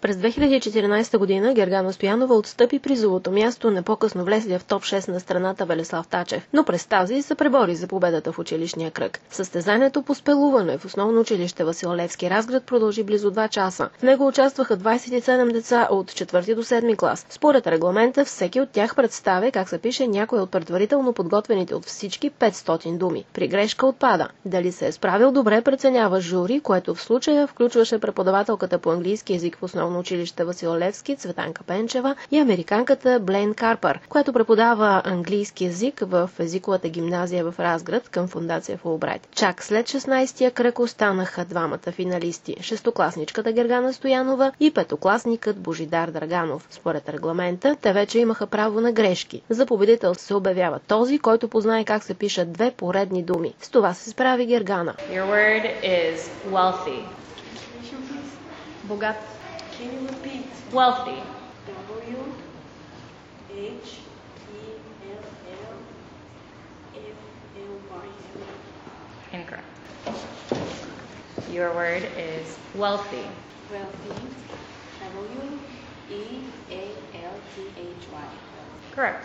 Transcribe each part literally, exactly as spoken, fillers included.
През две хиляди и четиринадесета година Гергана Стоянова отстъпи призовото място на по-късно влезлия в топ шест на страната Велеслав Тачев, но през тази се пребори за победата в училищния кръг. Състезанието по спелуване в основно училище Васил Левски Разград продължи близо два часа. В него участваха двадесет и седем деца от четвърти до седми клас. Според регламента всеки от тях представя как се пише някой от предварително подготвените от всички петстотин думи. При грешка отпада. Дали се е справил добре, преценява жури, което в случая включваше преподавателката по английски език в основно училище Васил Левски Цветанка Пенчева и американката Блейн Карпър, която преподава английски език в езиковата гимназия в Разград към фондация Фулбрайт. Чак след шестнадесетия кръг останаха двамата финалисти – шестокласничката Гергана Стоянова и петокласникът Божидар Драганов. Според регламента, те вече имаха право на грешки. За победител се обявява този, който познае как се пишат две поредни думи. С това се справи Гергана. Your word is wealthy. Богат. Can you repeat? Wealthy. W H E L L F L Y. Incorrect. Your word is wealthy. Wealthy. W E A L T H Y. Correct.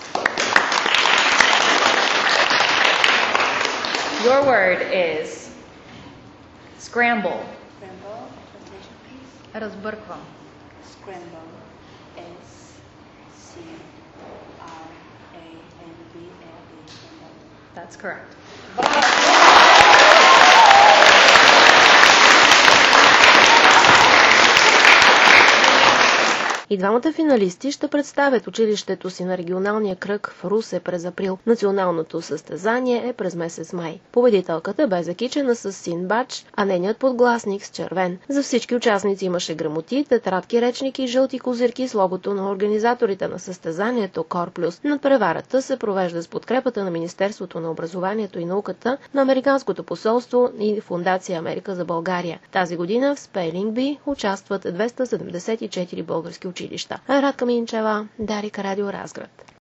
Your word is scramble. Scramble. Translation, please. Разбърквам. Scramble. S C R A M B L E. Scramble. That's correct. И двамата финалисти ще представят училището си на регионалния кръг в Русе през април. Националното състезание е през месец май. Победителката бе закичена с син бадж, а нейният подгласник с червен. За всички участници имаше грамоти, тетрадки, речники и жълти козирки с логото на организаторите на състезанието Корплюс. Надпреварата се провежда с подкрепата на Министерството на образованието и науката, на Американското посолство и Фондация Америка за България. Тази година в Spelling Bee участват двеста седемдесет и четири български училища. Радка Минчева, Дарик, Радио Разград.